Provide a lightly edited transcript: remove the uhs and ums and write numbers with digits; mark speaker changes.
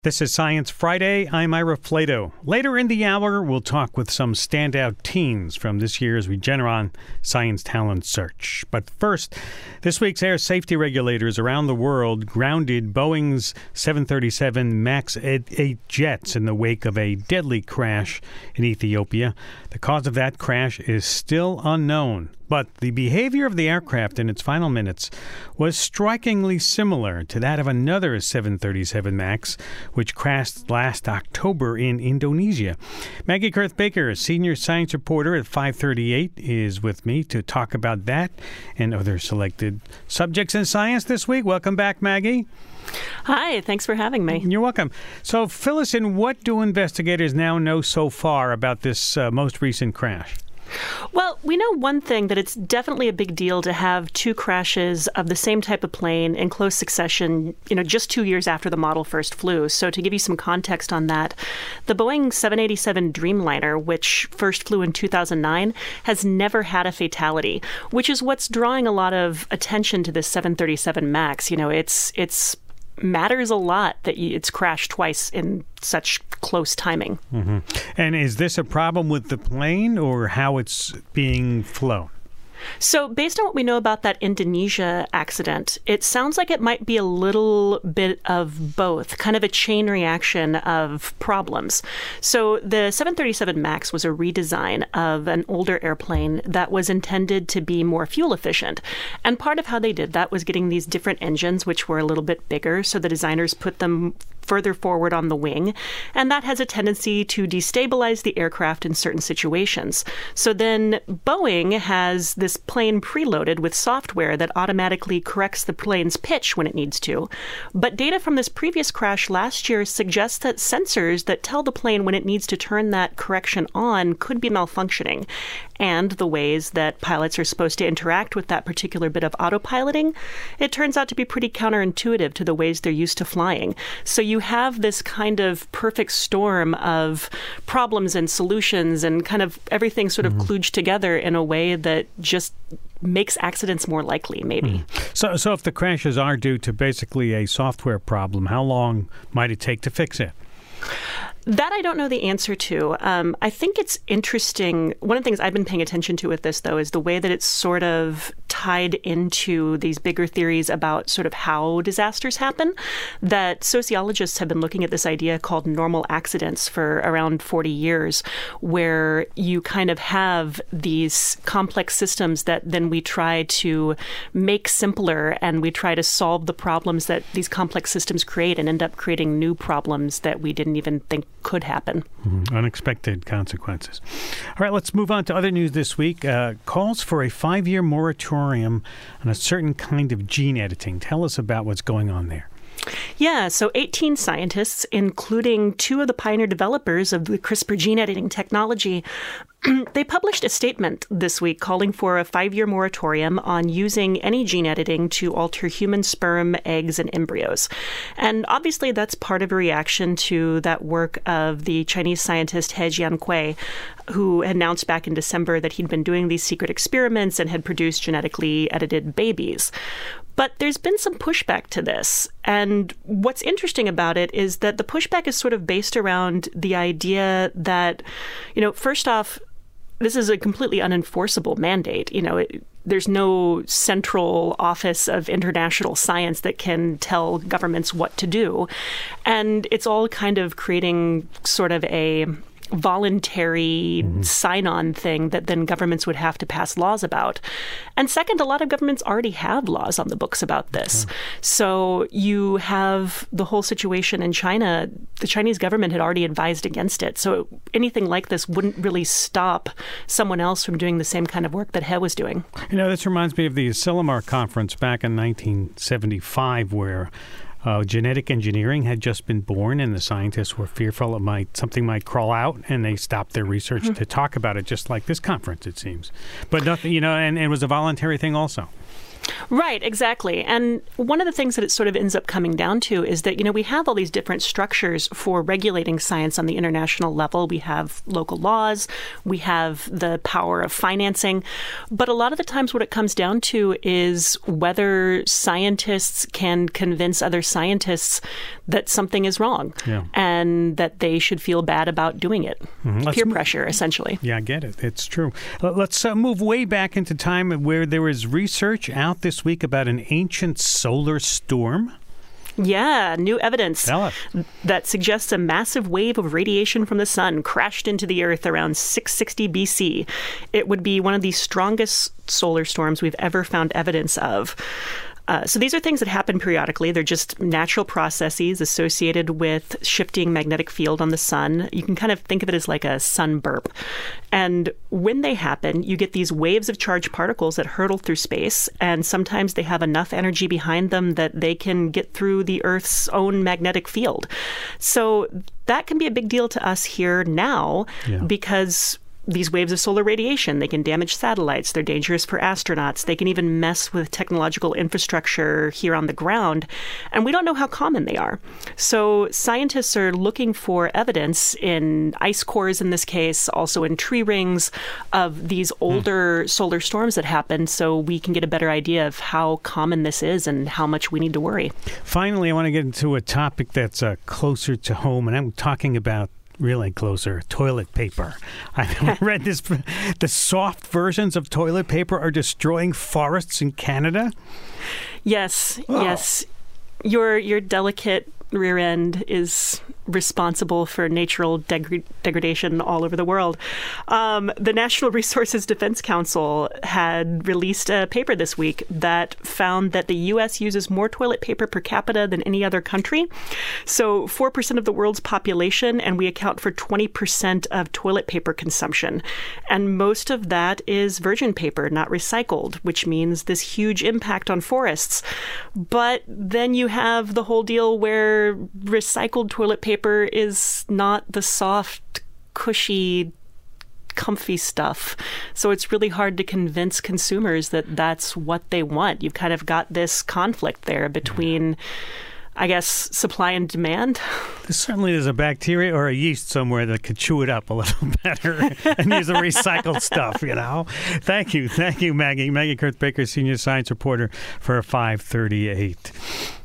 Speaker 1: This is Science Friday. I'm Ira Flato. Later in the hour, we'll talk with some standout teens from this year's Regeneron Science Talent Search. But first, this week's air safety regulators around the world grounded Boeing's 737 MAX 8 jets in the wake of a deadly crash in Ethiopia. The cause of that crash is still unknown. But the behavior of the aircraft in its final minutes was strikingly similar to that of another 737 MAX, which crashed last October in Indonesia. Maggie Kurth-Baker, senior science reporter at 538, is with me to talk about that and other selected subjects in science this week. Welcome back, Maggie.
Speaker 2: Hi, thanks for having me.
Speaker 1: You're welcome. So fill us in, what do investigators now know so far about this most recent crash?
Speaker 2: Well, we know one thing, that it's definitely a big deal to have two crashes of the same type of plane in close succession, just 2 years after the model first flew. So to give you some context on that, the Boeing 787 Dreamliner, which first flew in 2009, has never had a fatality, which is what's drawing a lot of attention to this 737 MAX. It's matters a lot that it's crashed twice in such close timing.
Speaker 1: Mm-hmm. And is this a problem with the plane or how it's being flown?
Speaker 2: So based on what we know about that Indonesia accident, it sounds like it might be a little bit of both, kind of a chain reaction of problems. So the 737 MAX was a redesign of an older airplane that was intended to be more fuel efficient. And part of how they did that was getting these different engines, which were a little bit bigger. So the designers put them further forward on the wing, and that has a tendency to destabilize the aircraft in certain situations. So then Boeing has this plane preloaded with software that automatically corrects the plane's pitch when it needs to. But data from this previous crash last year suggests that sensors that tell the plane when it needs to turn that correction on could be malfunctioning. And the ways that pilots are supposed to interact with that particular bit of autopiloting, it turns out to be pretty counterintuitive to the ways they're used to flying. So you have this kind of perfect storm of problems and solutions and kind of everything sort of kludged together in a way that just makes accidents more likely, maybe.
Speaker 1: So if the crashes are due to basically a software problem, how long might it take to fix it?
Speaker 2: That I don't know the answer to. I think it's interesting. One of the things I've been paying attention to with this, though, is the way that it's sort of tied into these bigger theories about sort of how disasters happen, that sociologists have been looking at this idea called normal accidents for around 40 years, where you kind of have these complex systems that then we try to make simpler, and we try to solve the problems that these complex systems create and end up creating new problems that we didn't even think could happen.
Speaker 1: Unexpected consequences. All right, let's move on to other news this week. Calls for a 5-year moratorium on a certain kind of gene editing. Tell us about what's going on there.
Speaker 2: Yeah, so 18 scientists, including 2 of the pioneer developers of the CRISPR gene editing technology, they published a statement this week calling for a 5-year moratorium on using any gene editing to alter human sperm, eggs, and embryos. And obviously that's part of a reaction to that work of the Chinese scientist He Jiankui, who announced back in December that he'd been doing these secret experiments and had produced genetically edited babies. But there's been some pushback to this. And what's interesting about it is that the pushback is sort of based around the idea that, first off, this is a completely unenforceable mandate. There's no central office of international science that can tell governments what to do. And it's all kind of creating sort of a voluntary sign-on thing that then governments would have to pass laws about. And second, a lot of governments already have laws on the books about this. Okay. So you have the whole situation in China. The Chinese government had already advised against it. So anything like this wouldn't really stop someone else from doing the same kind of work that He was doing.
Speaker 1: This reminds me of the Asilomar conference back in 1975, where genetic engineering had just been born, and the scientists were fearful something might crawl out, and they stopped their research to talk about it, just like this conference, it seems. But nothing, and it was a voluntary thing also.
Speaker 2: Right, exactly. And one of the things that it sort of ends up coming down to is that, we have all these different structures for regulating science on the international level. We have local laws, we have the power of financing. But a lot of the times what it comes down to is whether scientists can convince other scientists that something is wrong and that they should feel bad about doing it. Peer pressure, essentially.
Speaker 1: Yeah, I get it. It's true. Let's move way back into time where there was research out this week about an ancient solar storm.
Speaker 2: Yeah, new evidence that suggests a massive wave of radiation from the sun crashed into the Earth around 660 BC. It would be one of the strongest solar storms we've ever found evidence of. So these are things that happen periodically. They're just natural processes associated with shifting magnetic field on the sun. You can kind of think of it as like a sun burp. And when they happen, you get these waves of charged particles that hurtle through space. And sometimes they have enough energy behind them that they can get through the Earth's own magnetic field. So that can be a big deal to us here now because these waves of solar radiation, they can damage satellites. They're dangerous for astronauts. They can even mess with technological infrastructure here on the ground. And we don't know how common they are. So scientists are looking for evidence in ice cores in this case, also in tree rings of these older solar storms that happen so we can get a better idea of how common this is and how much we need to worry.
Speaker 1: Finally, I want to get into a topic that's closer to home, and I'm talking about really closer, toilet paper. I read this. The soft versions of toilet paper are destroying forests in Canada. Yes,
Speaker 2: yes. Your delicate rear end is responsible for natural degradation all over the world. The National Resources Defense Council had released a paper this week that found that the U.S. uses more toilet paper per capita than any other country. So 4% of the world's population, and we account for 20% of toilet paper consumption. And most of that is virgin paper, not recycled, which means this huge impact on forests. But then you have the whole deal where recycled toilet paper is not the soft, cushy, comfy stuff. So it's really hard to convince consumers that that's what they want. You've kind of got this conflict there between, I guess, supply and demand.
Speaker 1: There certainly is a bacteria or a yeast somewhere that could chew it up a little better and use the recycled stuff, Thank you, Maggie. Maggie Kurth-Baker, Senior Science Reporter for 538.